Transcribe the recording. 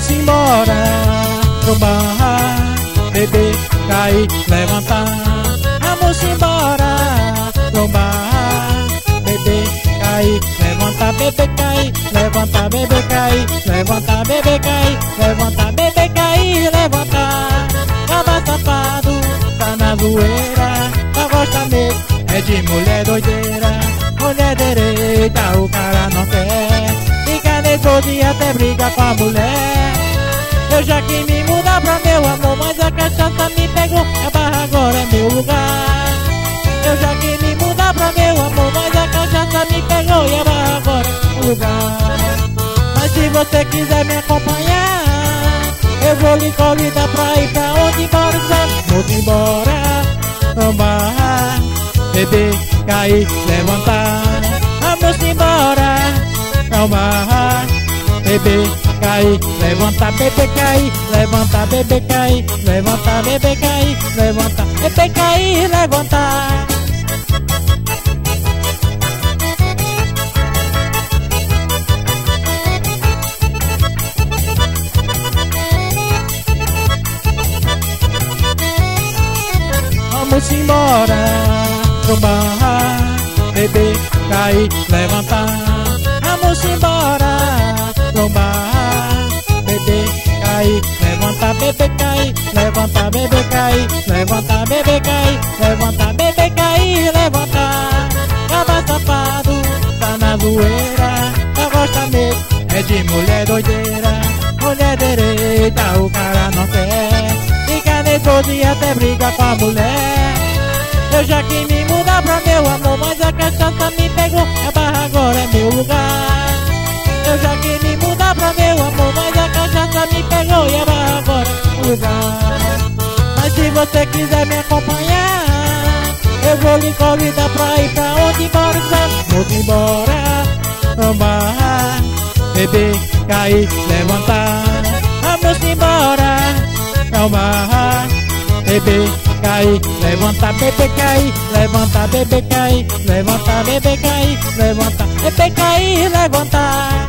Vamos embora pro bar, beber, cair, levantar. Vamos embora pro bar, beber, cair, levantar, beber, cair, levantar, beber, cair, levantar, beber, cair, levantar, beber, cair, levantar. Caba safado, tá na zoeira, só gosta mesmo é de mulher doideira. Mulher direita, o cara não quer, fica nervoso e até briga com a mulher. Eu já quis me mudar pra meu amor, mas a cachaça me pegou, a barra agora é meu lugar. Eu já quis me mudar pra meu amor, mas a cachaça me pegou e a barra agora é meu lugar. Mas se você quiser me acompanhar, eu vou lhe convidar pra ir pra onde mora. Vamos embora, tomar, beber, cair, levantar. Vamos embora, tomar, beber, cair, levantar, beber, cair, levantar, beber, cair, levantar, beber, cair, levantar, beber, cair, levantar. Vamos embora pro bar, beber, cair, levantar. Vamos embora pro bar, beber, cair, levantar, beber, cair, levantar, beber, cair, levantar, beber, cair, levantar, beber, cair, levantar. Caba safado, tá na zoeira, só gosta mesmo é de mulher doideira. Mulher direita, o cara não quer, fica nervoso e até briga com a mulher. Eu já quis me mudar pra meu amor, mas a cachaça me pegou, a barra agora é meu lugar. Eu já quis me mudar pra meu amor, mas a cachaça me pegou e a barra agora é meu lugar. Mas se você quiser me acompanhar, eu vou lhe convidar pra ir pra onde mora. Vamos embora, tomar, beber, cair, levantar. Vamos embora, tomar, beber, cair, levantar, beber, cair, levantar, beber, cair, levantar, beber, cair, levantar, beber, cair, levantar.